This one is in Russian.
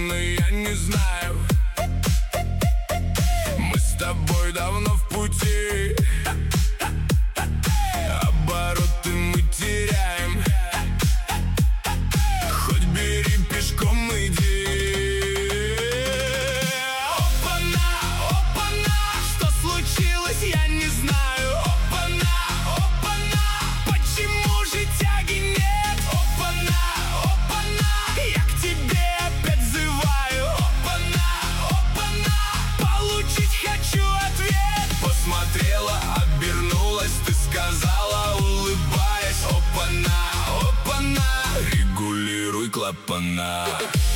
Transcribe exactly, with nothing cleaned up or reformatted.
причины я не знаю. Мы с тобой давно в пути, обороты мы теряем. Хоть бери, пешком иди. Опа-на, опа-на, что случилось, я не знаю. Опа-на, опа-на, почему же тяги нет? Опа-на, опа-на, я к тебе опять взываю. Опа-на, опа-на, получить хочу ответ. Посмотрела, обернулась, ты сказала, улыбаясь. Опа-на, опа-на, регулируй клапана.